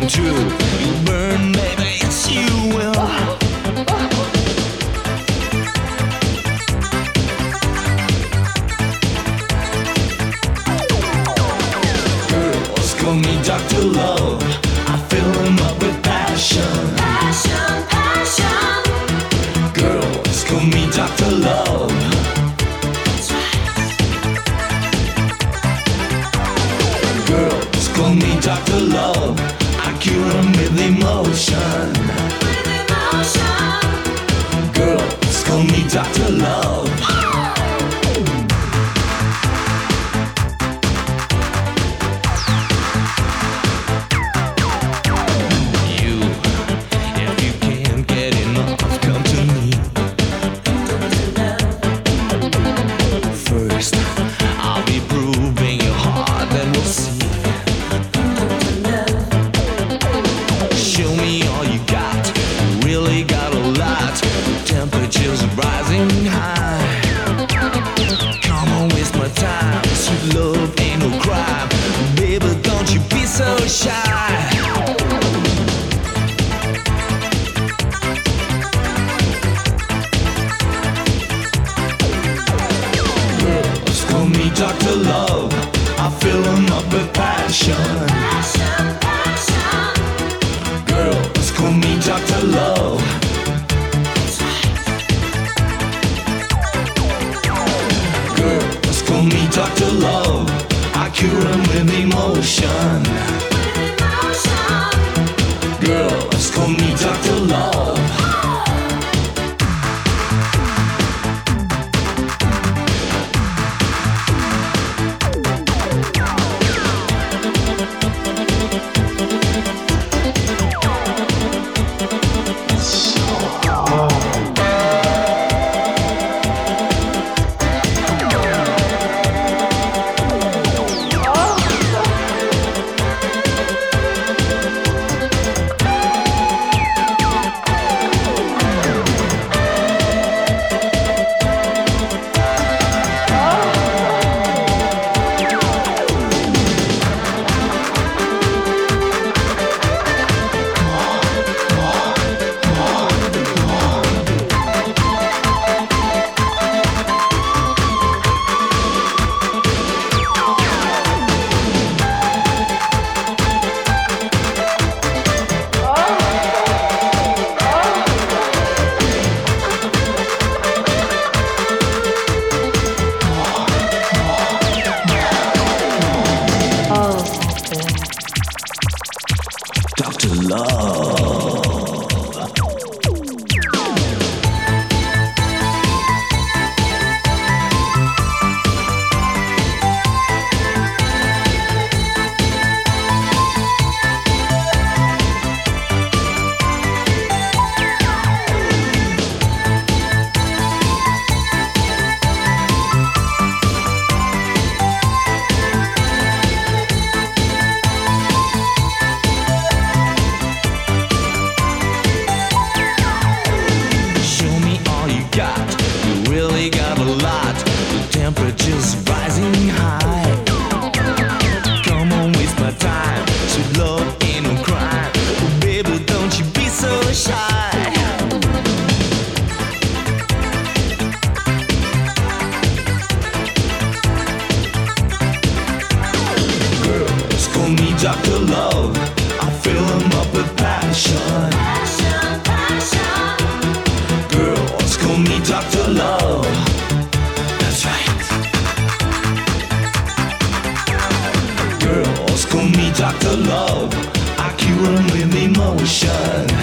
true. You'll burn, baby, yes you will. Girls call me Dr. Love. I fill them up with passion. Passion, passion. Girls call me Dr. Love. That's right. Girls call me Dr. Love. I cure them with emotion. With emotion. Girls call me Dr. Love. You, if you can't get enough, come to me. First, I'll be proving your heart, then we'll see. Show me all you got. You really got a lot. The temperature's rising high. Come on, waste my time. Sweet love ain't no crime. Baby, don't you be so shy. Girls call me Dr. Love. I fill them up with passion. Passion, passion. Girls call me Dr. Love. That's right. Girls call me Dr. Love. I cure them with emotion. With emotion. Girls call me Dr. Love. Dr. Love. Show me all you got. You really got a lot. The temperature's rising high. Come on, waste my time. Sweet love ain't no crime. Oh, baby, don't you be so shy. Girls call me Dr. Love. I fill them up with passion. Passion, passion. Girls call me Dr. Love. That's right. Girls call me Dr. Love. I cure them with emotion.